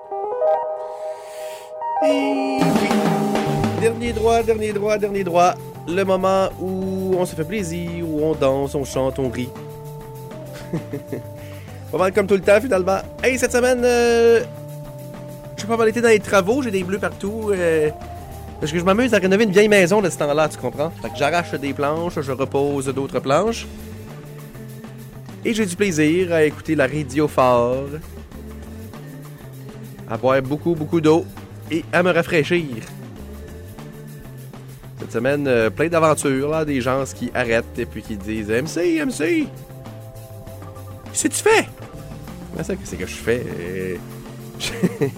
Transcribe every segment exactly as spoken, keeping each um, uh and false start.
Et oui. Dernier droit, dernier droit, dernier droit. Le moment où on se fait plaisir, où on danse, on chante, on rit. Pas mal comme tout le temps, finalement. Hey, cette semaine, euh, je suis pas mal été dans les travaux, j'ai des bleus partout. Euh, parce que je m'amuse à rénover une vieille maison de ce temps-là, tu comprends? Fait que j'arrache des planches, je repose d'autres planches. Et j'ai du plaisir à écouter la radio fort, à boire beaucoup, beaucoup d'eau et à me rafraîchir. Cette semaine, euh, plein d'aventures, là, des gens qui arrêtent et puis qui disent « M C, M C! Qu'est-ce que tu fais? » Comment ça, qu'est-ce que je fais? Euh, J'étais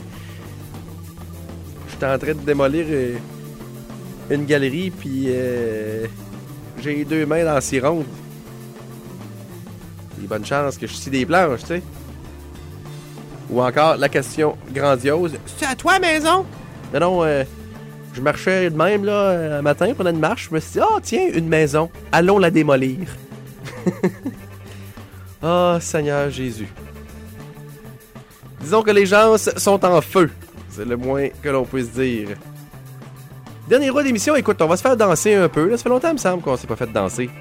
en train de démolir euh, une galerie puis euh, j'ai les deux mains dans la scie ronde. Il y a bonne chance que je scie des planches, tu sais. Ou encore, la question grandiose. C'est à toi, maison? Non, non, euh, je marchais de même, là, un matin, pendant une marche. Je me suis dit, oh, tiens, une maison. Allons la démolir. Oh, Seigneur Jésus. Disons que les gens sont en feu. C'est le moins que l'on puisse dire. Dernier roi d'émission, écoute, on va se faire danser un peu. Là, ça fait longtemps, il me semble, qu'on s'est pas fait danser.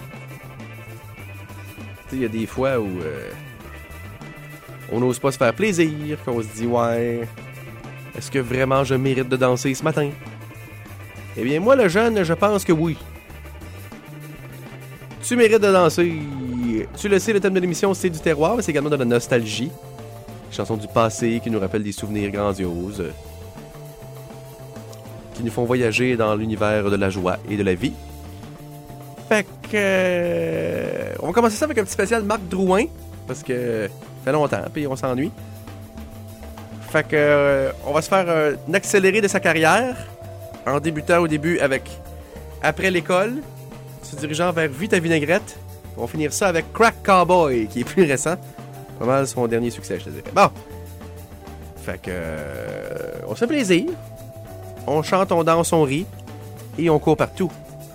Tu sais, il y a des fois où euh, on n'ose pas se faire plaisir, qu'on se dit, ouais, est-ce que vraiment je mérite de danser ce matin? Eh bien, moi, le jeune, je pense que oui. Tu mérites de danser. Tu le sais, le thème de l'émission, c'est du terroir, mais c'est également de la nostalgie. Chansons du passé qui nous rappellent des souvenirs grandioses, qui nous font voyager dans l'univers de la joie et de la vie. Fait que... Euh, on va commencer ça avec un petit spécial Marc Drouin, parce que ça fait longtemps, puis on s'ennuie. Fait que... Euh, on va se faire un accéléré de sa carrière, en débutant au début avec Après l'école, se dirigeant vers Vite à vinaigrette. On va finir ça avec Crack Cowboy, qui est plus récent. Pas mal son dernier succès, je te dirais. Bon. Fait que... Euh, on se fait plaisir. On chante, on danse, on rit. Et on court partout.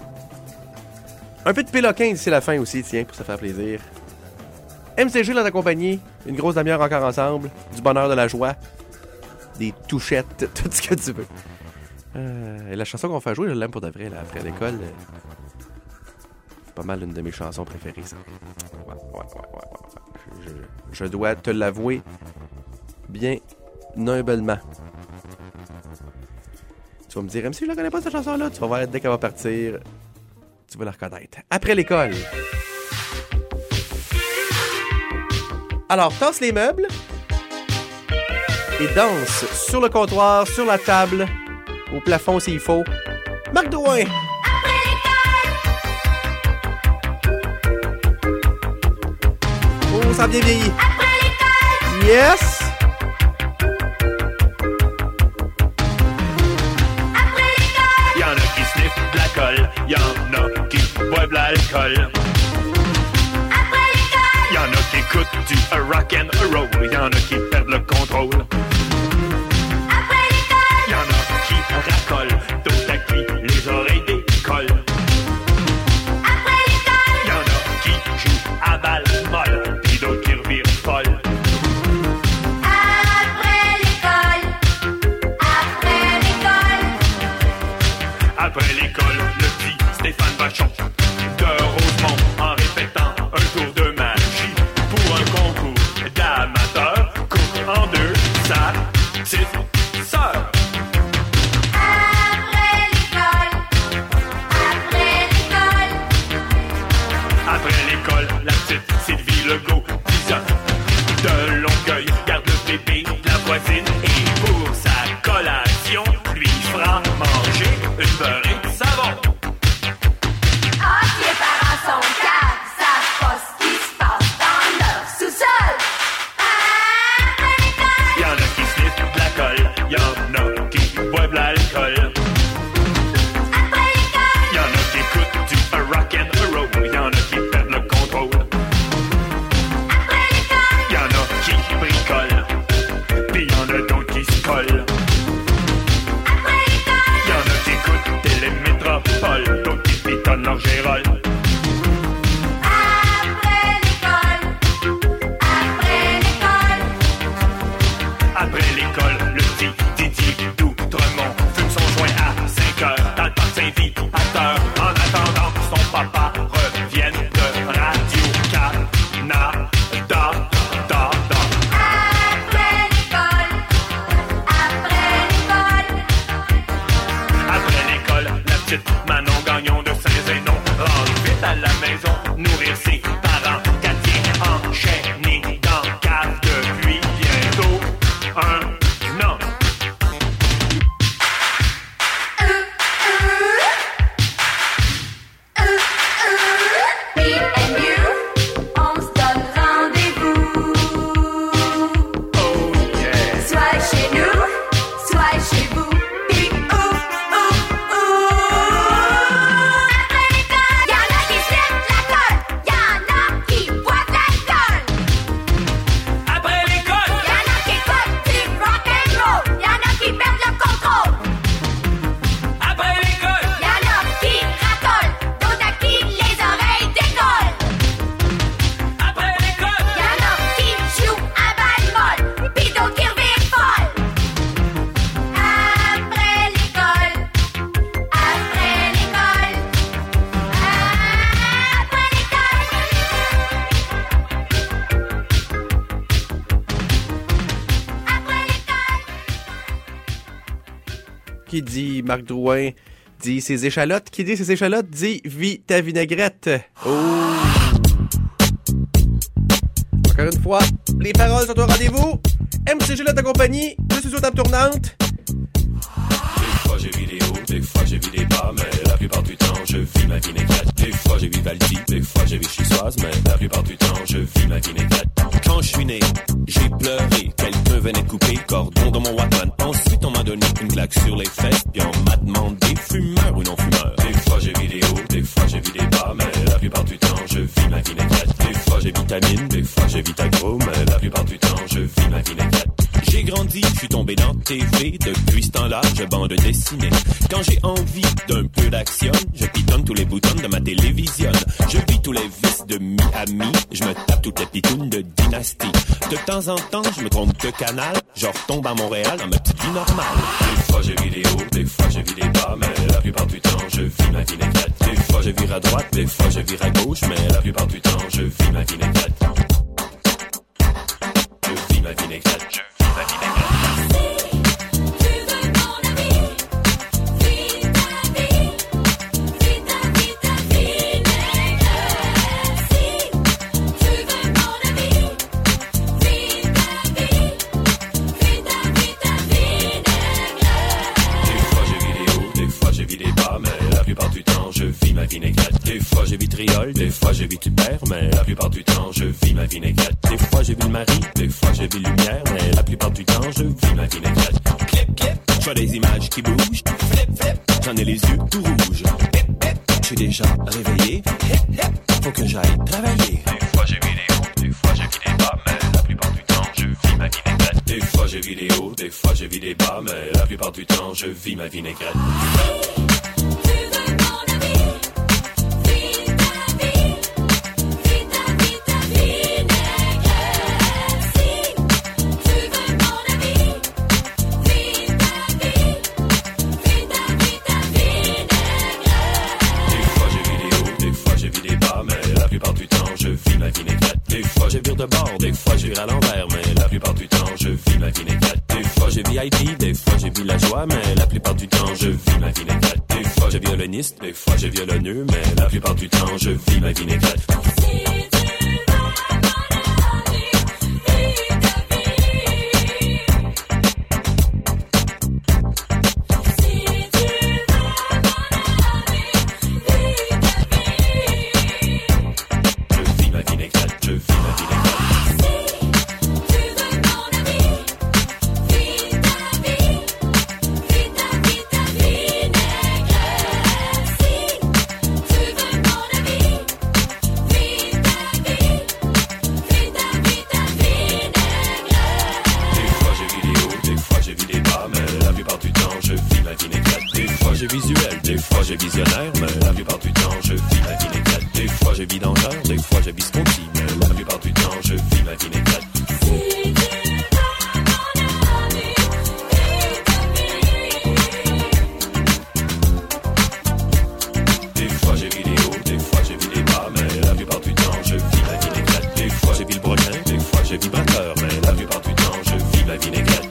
Un peu de péloquin d'ici la fin aussi, tiens, pour se faire plaisir. M C G l'a accompagné. Une grosse demi-heure encore ensemble. Du bonheur, de la joie. Des touchettes, tout ce que tu veux. Euh, et la chanson qu'on va faire jouer, je l'aime pour de vrai, là, après l'école. Euh, c'est pas mal une de mes chansons préférées, ça. Ouais, ouais, ouais, ouais, ouais. Je, je dois te l'avouer bien noblement. Tu vas me dire, même si je la connais pas cette chanson-là, tu vas voir dès qu'elle va partir, tu vas la reconnaître. Après l'école. Alors, tasse les meubles et danse sur le comptoir, sur la table, au plafond s'il faut. Marc Drouin. Oh, ça a bien vieilli. Yes. Y'en a qui sniffent de la colle, y'en a qui boivent de l'alcool. Y'en a qui écoutent du rock and roll, y'en a qui perdent le contrôle. Y'en a qui racolent, d'autres à qui les oreilles décollent. Y'en a qui jouent à balle molle, pis d'autres qui revirent folles. Après l'école, le petit Stéphane Vachon de Rosemont en répétant un tour de magie pour un concours d'amateurs coupe en deux sa petite sœur. Après l'école, après l'école, Après l'école, la petite Sylvie Legault, dix ans de Longueuil, garde le bébé de la voisine et pour sa collation, lui fera manger une beurrée de savon. ah, si les parents sont calmes, savent pas ce qui se passe dans leur sous-sol. Après l'école, Y'en a qui sniffent de la colle, y'en a qui boivent de l'alcool. après l'école, Y'en a qui écoutent du rock and roll, y'en a qui perdent le contrôle. après l'école, Y'en a qui bricolent, pis y'en a d'autres qui se collent. après l'école, Y'en a qui écoutent Télémétropole, d'autres qui pitonnent leur gérole. après l'école, après l'école, Après l'école, Qui dit Marc Drouin dit ses échalotes. Qui dit ses échalotes dit vis ta vinaigrette. Oh! Encore une fois, les paroles sont au rendez-vous. M C G de compagnie, je suis sur table tournante. Des fois j'ai vidéo, des fois j'ai vu des pas, mais la plupart du temps je vis ma vinaigrette. Des fois j'ai Vivaldi, des fois j'ai Vichysoise, mais la plupart du temps je vis ma vinaigrette. Quand je suis né, j'ai pleuré, quelqu'un venait couper le cordon dans mon Walkman. Ensuite on m'a donné une claque sur les fesses, puis on m'a demandé fumeur ou non fumeur. Des fois j'ai vidéo, des fois j'ai vu des pas, mais la plupart du temps je vis ma vinaigrette. Des fois j'ai vitamine, des fois j'ai Vitagro, mais la plupart du temps je vis ma vinaigrette. J'ai grandi, je suis tombé dans T V, depuis ce temps-là, je bande dessinée. Quand j'ai envie d'un peu d'action, je pitonne tous les boutons de ma télévision. Je vis tous les vices de Miami, je me tape toutes les pitounes de Dynasty. De temps en temps, je me trompe de canal, je retombe à Montréal dans ma petite vie normale. Des fois j'ai vidéo, des fois j'ai vu des pas, mais la plupart du temps je vis ma vinaigrette. Des fois je vire à droite, des fois je vire à gauche, mais la plupart du temps je vis ma vinaigrette. Je vis ma vinaigrette, je vis ma vinaigrette. Des fois j'ai vitriol, des fois j'ai vitripère, mais la plupart du temps je vis ma vinaigrette. Des fois j'ai vu le mari, des fois j'ai vu lumière, mais la plupart du temps je vis ma vinaigrette. Clip, clip, je vois des images qui bougent, flip, flip, j'en ai les yeux tout rouges. Hip, hip, je suis déjà réveillé, hip, hip, faut que j'aille travailler. Des fois j'ai vidéo, des fois j'ai vu des bas, mais la plupart du temps je vis ma vinaigrette. Des fois j'ai vidéo, des fois j'ai vu des bas, mais la plupart du temps je vis ma vinaigrette. Des fois je vire de bord, des fois je vire à l'envers, mais la plupart du temps je vis ma vinaigrette. Des fois j'ai V I P, des fois j'ai vu la joie, mais la plupart du temps je vis ma vinaigrette. Des fois j'ai violoniste, des fois j'ai violonneux, mais la plupart du temps je vis ma vinaigrette. Visionnaire, mais la plupart du temps je vis ma vinaigrette. Des fois je vis danseur, des fois je vis Sconti, mais la plupart du temps je vis ma vinaigrette. Des fois j'ai vidéo, des fois j'ai vu des bas, mais la plupart du temps je vis ma vinaigrette. Des fois j'ai vu le broquin, des fois j'ai vu batteur, mais la plupart du temps je vis ma vinaigrette.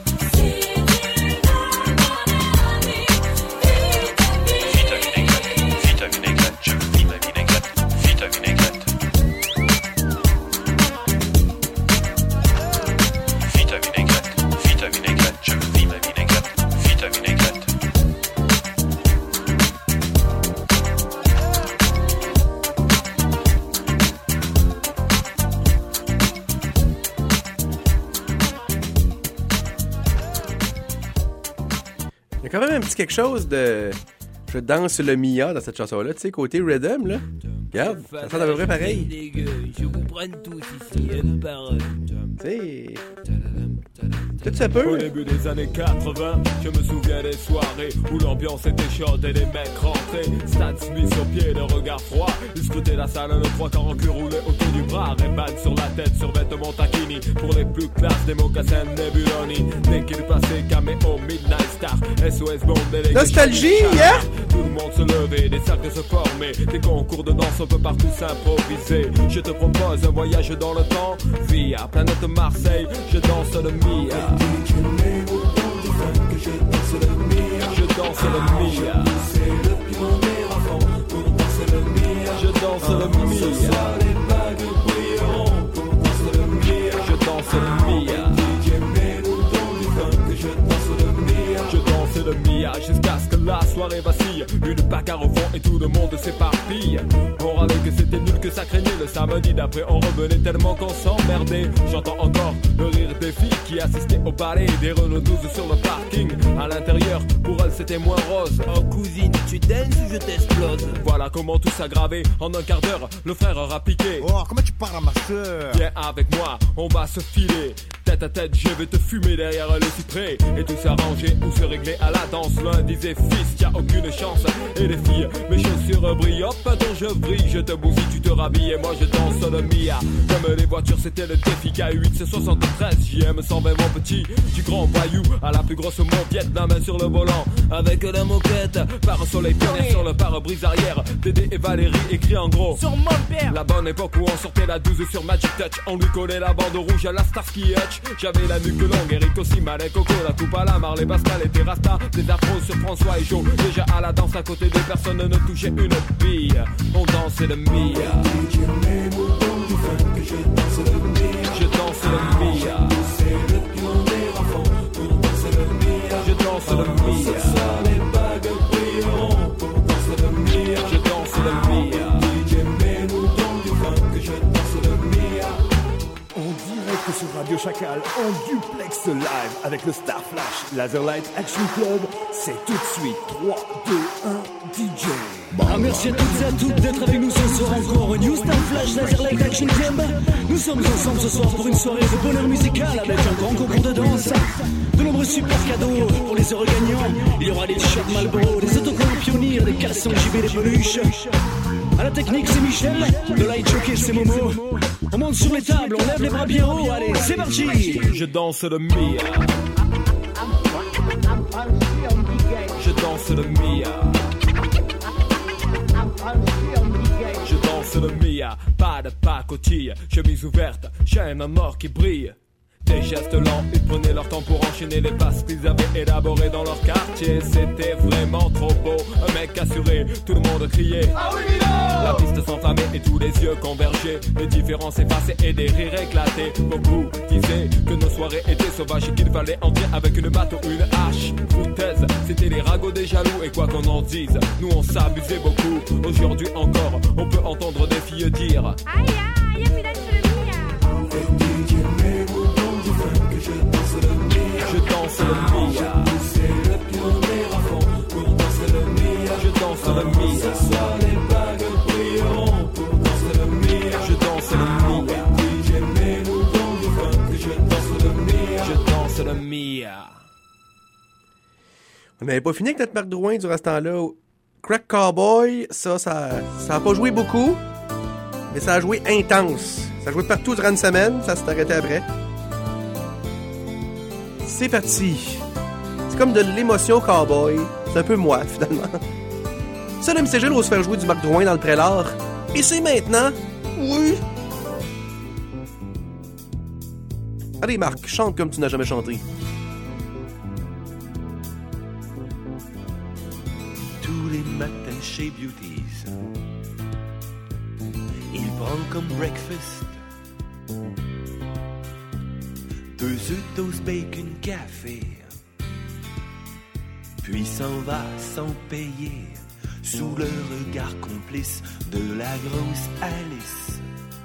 Quand même un petit quelque chose de je danse le Mia dans cette chanson-là, tu sais, côté rhythm, là. Regarde, ça sent à peu près pareil. Je vous prenne tous ici, un par un. Tu sais, tout ça peut. Au début des années quatre-vingts, je me souviens des soirées où l'ambiance était chaude et les mecs rentraient. Stan Smith sur pied, le regard froid. Ils scrutaient la salle, le trois quarts en cul roulé autour du bras. Ray-Ban sur la tête, sur vêtements taquini. Pour les plus classes, des mocassins Nebuloni. Dès qu'il passait, caméo, Midnight Star, S O S Bond et les nostalgie, yeah! Tout le monde se levait, des cercles se formaient. Des concours de danse, on peut partout s'improviser. Je te propose un voyage dans le temps. Via planète Marseille, je danse le Mia. Je danse danse le Mia. C'est le pionnier avant pour danser le Mia. Je danse le Mia. Ce soir les vagues brilleront pour danser le Mia. Je danse le Mia. D J mets-nous dans du funk que je danse le Mia. Je danse le Mia jusqu'à ce que la soirée vacille. Une bagarre au fond et tout le monde s'éparpille. On râlait que c'était nul, que ça craignait. Le samedi d'après on revenait tellement qu'on s'emmerdait. J'entends encore le rire des filles qui assistaient au ballet. Des Renault douze sur le parking. À l'intérieur, pour elles c'était moins rose. Oh cousine, tu danses ou je t'explose? Voilà comment tout s'aggravait. En un quart d'heure, le frère aura piqué. Oh, comment tu parles à ma soeur? Viens avec moi, on va se filer. Tête à tête, je vais te fumer derrière le cyprès. Et tout s'arranger ou se régler à la danse. L'un disait fils, y'a aucune chance. Et les filles, mes chaussures brillent. Hop, attends, je brille, je te bousille, tu te rhabilles. Et moi je danse le Mia. Comme les voitures, c'était le défi. K huit, c'est soixante-treize. J M cent vingt, mon petit. Du grand voyou à la plus grosse mauviette. La main sur le volant, avec la moquette. Par soleil pionnier sur le pare-brise arrière. Dédé et Valérie écrit en gros Sur mon père. la bonne époque où on sortait la douze sur Magic Touch. On lui collait la bande rouge à la Starsky Hutch. J'avais la nuque longue, Eric aussi, Malin Coco. La coupe à la Marley Pascal et Rasta. Des afros sur François et Joe. Déjà à la danse à côté de personne ne touchait une bille. On dansait le Mia. Je danse le Mia. C'est le pionnier avant pour danser le Mia. Je danse le Mia. Ce soir les bagues brilleront pour danser le Mia. Je danse le Mia. D J mets-nous dans du funk que je danse le Mia. En direct sur Radio Chacal, en duplex live avec le Star Flash Laserlight Action Club, c'est tout de suite trois, deux, un, D J. Ah, merci à toutes et à toutes d'être avec nous ce soir encore au New Star Flash Laserlight Action Club. Nous sommes ensemble ce soir pour une soirée de bonheur musical avec un grand concours de danse, de nombreux super cadeaux pour les heureux gagnants. Il y aura des t-shirts Marlboro, des autocollants Pionnier, des caleçons J B, des peluches. À la technique c'est Michel, le light jockey c'est Momo. On monte sur les tables, on lève les bras bien haut, allez c'est parti. Je danse le Mia. Je danse le Mia. Je danse le Mia, pas de pacotille, chemise ouverte, chaîne en or qui brille. Des gestes lents, ils prenaient leur temps pour enchaîner les passes qu'ils avaient élaborées dans leur quartier. C'était vraiment trop beau, un mec assuré, tout le monde criait. La piste s'enflammait et tous les yeux convergeaient. Les différences effacées et des rires éclatés. Beaucoup disaient que nos soirées étaient sauvages et qu'il fallait entrer avec une batte ou une hache. Foutaise, c'était les ragots des jaloux et quoi qu'on en dise, nous on s'abusait beaucoup. Aujourd'hui encore, on peut entendre des filles dire Aïe aïe, mi danse le Mia. Je danse le Mia. Je danse le Mia. C'est le pionnier avant pour danser le Mia. Je danse le Mia. Ce soir les bagues brilleront pour danser le Mia. Je danse le Mia. D J mets-nous dans du funk. Je danse le Mia. Je danse le Mia. On n'avait pas fini avec notre Marc Drouin durant ce temps-là. Crack Cowboy, ça, ça, ça a pas joué beaucoup, mais ça a joué intense. Ça a joué partout durant une semaine, ça s'est arrêté après. C'est parti. C'est comme de l'émotion cowboy. C'est un peu moi, finalement. Ça, le M C G va se faire jouer du Marc Drouin dans le Prélard. Et c'est maintenant. Oui. Allez, Marc, chante comme tu n'as jamais chanté. Tous les matins chez Beauties, il prend comme breakfast deux œufs, toast, bacon, café, puis s'en va sans payer, sous le regard complice de la grosse Alice,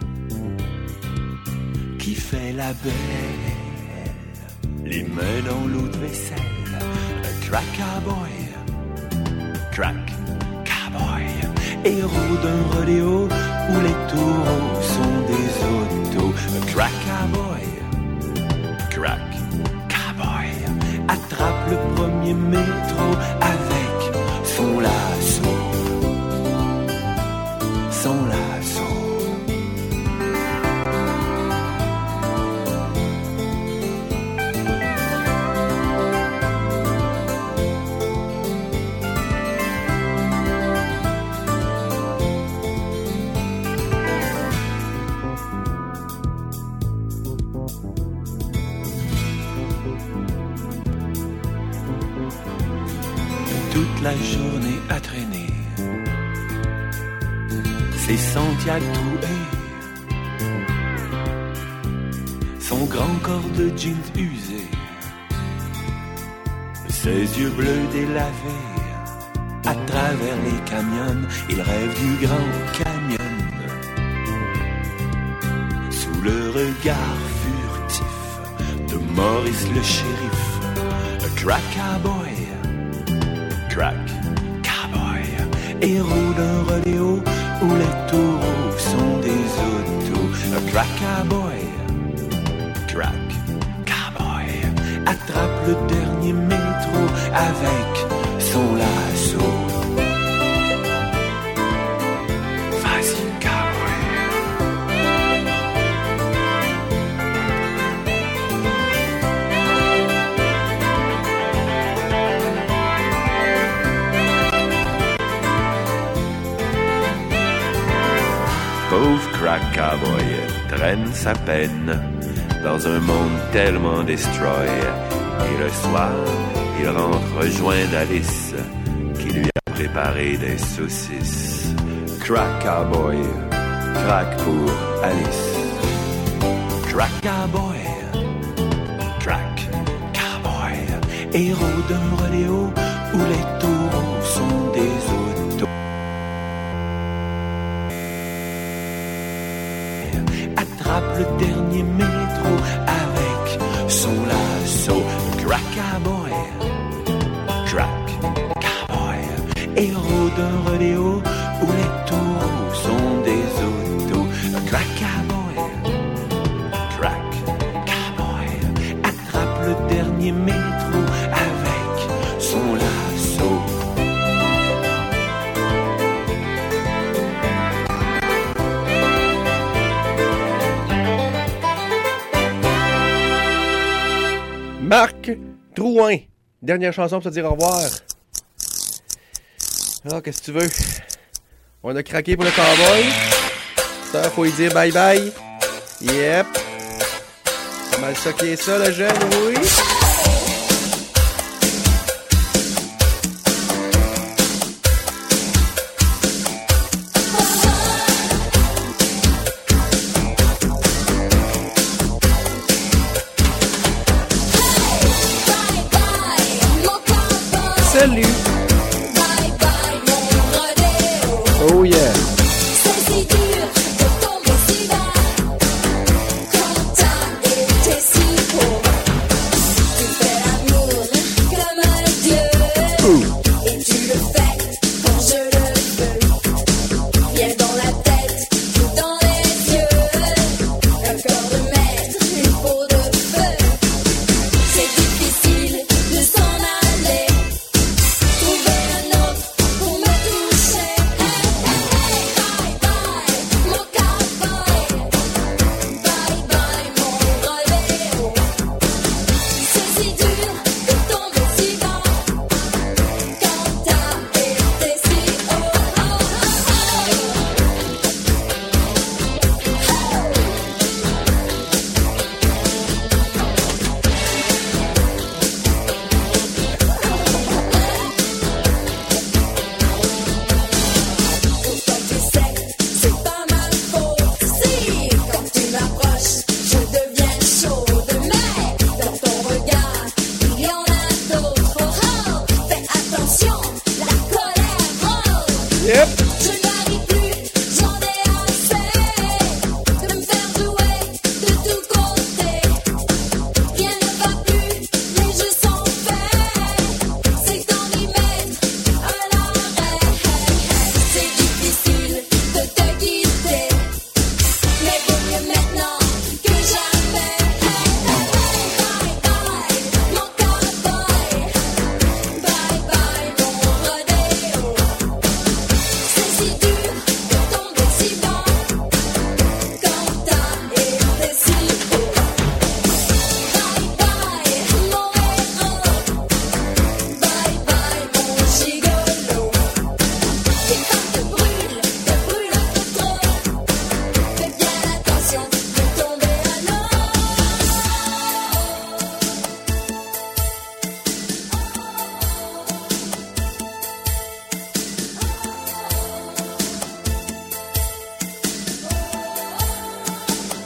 qui fait la belle, les mains dans l'eau de vaisselle. Le crack cowboy, crack cowboy, héros d'un rodéo où les taureaux sont des autos. Le crack cowboy, crack cowboy, attrape le premier métro avec son lasso, son lasso. toute la journée à traîner. Ses sentiers troués, son grand corps de jeans usé, ses yeux bleus délavés. À travers les camions, il rêve du Grand Canyon. Sous le regard furtif de Maurice le shérif, le crack cowboy, crack cowboy, héros d'un rodéo où les taureaux sont des autos. Le crack cowboy, crack cowboy, attrape le dernier métro avec son lasso. Vas-y, cowboy. Pauvre crack cowboy traîne sa peine dans un monde tellement destroy. Et le soir, il rentre rejoindre Alice, qui lui a préparé des saucisses. Crack cowboy, crack pour Alice. Crack cowboy, crack cowboy, héros d'un rodéo où les taureaux sont des autos. Attrape le dernier métro avec son lasso. Crack cowboy, crack cowboy, héros d'un rodéo où les taureaux sont des autos. Crack cowboy, crack cowboy, attrape le dernier métro avec son lasso. Marc Drouin. Dernière chanson pour te dire au revoir. Ah, qu'est-ce que tu veux? On a craqué pour le cowboy. Ça, faut lui dire bye bye. Yep. Pas mal ça qui est ça, le jeune, oui. Salut. Oh yeah. C'est si dur de tomber si bas quand t'as été si pauvre. Tu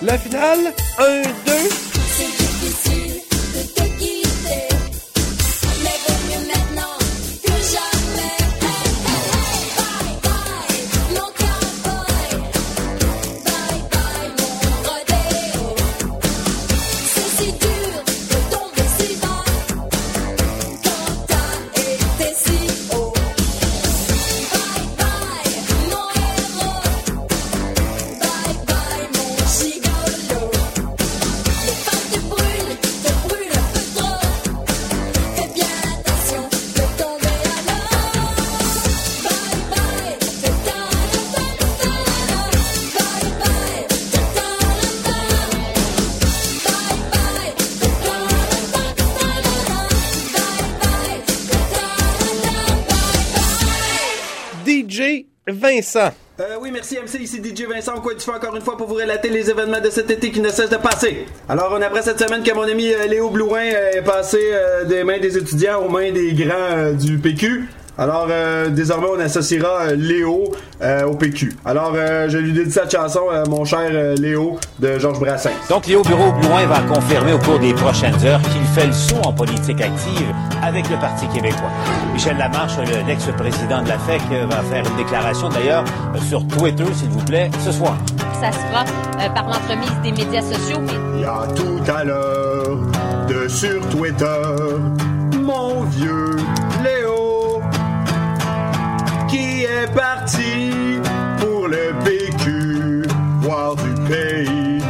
la finale. Un, deux. C'est difficile de te quitter, mais vaut mieux maintenant que jamais. Hey, hey, hey, bye bye, mon cowboy. Bye bye, mon rodéo. C'est si dur de tomber si bas quand t'as été si haut. Bye bye, mon héros. Bye bye, mon gigolo. Les femmes te brûlent, te brûlent un peu trop. Fais bien attention de tomber à l'eau. Bye bye, ta ta ta ta. Bye bye, ta ta ta. Bye bye, ta ta ta. Bye bye, ta ta ta. D J Vincent. Euh, oui, merci M C, ici D J Vincent, au coin du feu encore une fois pour vous relater les événements de cet été qui ne cessent de passer. Alors, on apprend cette semaine que mon ami euh, Léo Blouin euh, est passé euh, des mains des étudiants aux mains des grands euh, du P Q. Alors, euh, désormais, on associera euh, Léo euh, au P Q. Alors, euh, je lui dédie cette chanson, euh, mon cher euh, Léo, de Georges Brassens. Donc, Léo Bureau-Blouin va confirmer au cours des prochaines heures qu'il fait le saut en politique active avec le Parti québécois. Michel Lamarche, le- l'ex-président de la F E C, va faire une déclaration, d'ailleurs, euh, sur Twitter, s'il vous plaît, ce soir. Ça se fera euh, par l'entremise des médias sociaux. Il y a tout à l'heure de sur Twitter, mon vieux Léo, qui est parti pour le P Q, voir du pays.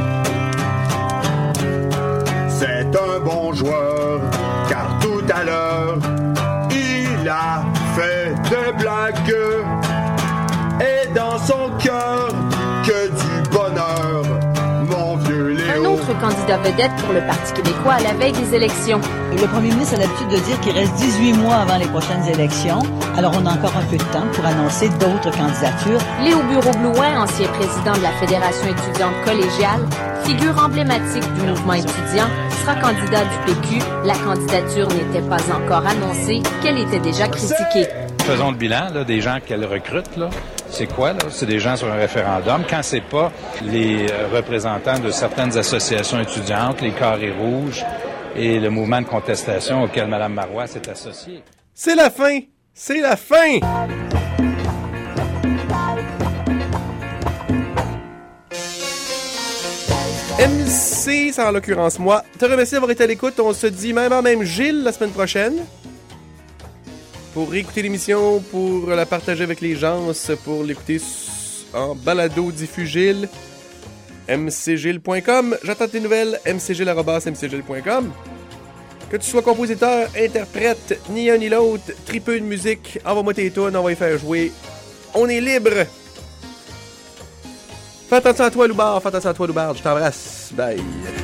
C'est un bon joueur, car tout à l'heure, il a fait de blagues. Et dans son cœur, que du bonheur, mon vieux Léo. Un autre candidat vedette pour le Parti québécois à la veille des élections. Le premier ministre a l'habitude de dire qu'il reste dix-huit mois avant les prochaines élections. Alors, on a encore un peu de temps pour annoncer d'autres candidatures. Léo Bureau-Blouin, ancien président de la Fédération étudiante collégiale, figure emblématique du mouvement étudiant, sera candidat du P Q. La candidature n'était pas encore annoncée, qu'elle était déjà critiquée. Faisons le bilan là, des gens qu'elle recrute. Là. C'est quoi? Là? C'est des gens sur un référendum. Quand c'est pas les euh, représentants de certaines associations étudiantes, les Carrés Rouges et le mouvement de contestation auquel Mme Marois s'est associée. C'est la fin! C'est la fin! M C, c'est en l'occurrence moi, te remercie d'avoir été à l'écoute. On se dit même en même Gilles la semaine prochaine. Pour réécouter l'émission, pour la partager avec les gens, pour l'écouter en balado diffus Gilles, m c gilles point com. J'attends tes nouvelles, m c gilles arobase m c gilles point com. Que tu sois compositeur, interprète, ni un ni l'autre, tripeux de musique, envoie-moi tes tunes, on va y faire jouer. On est libre! Fais attention à toi, Loubard, fais attention à toi, Loubard, je t'embrasse. Bye!